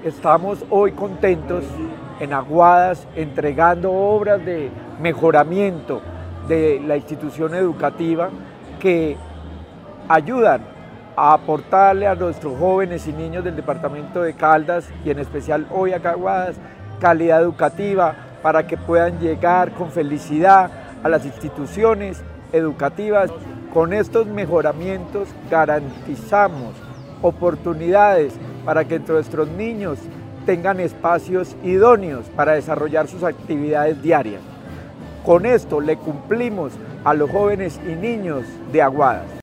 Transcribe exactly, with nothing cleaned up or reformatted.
Estamos hoy contentos en Aguadas entregando obras de mejoramiento de la institución educativa que ayudan a aportarle a nuestros jóvenes y niños del departamento de Caldas y en especial hoy acá Aguadas calidad educativa para que puedan llegar con felicidad a las instituciones educativas. Con estos mejoramientos garantizamos oportunidades para que nuestros niños tengan espacios idóneos para desarrollar sus actividades diarias. Con esto le cumplimos a los jóvenes y niños de Aguadas.